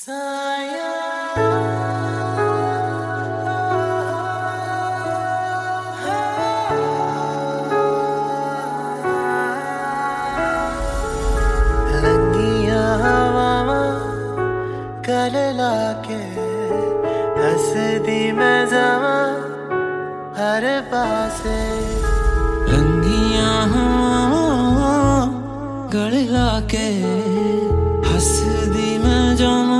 साया लंगिया हवा कर लाके हंसदी मैं जमा हर पासे रंगियां हवा गड़ लाके हंसदी मैं जमा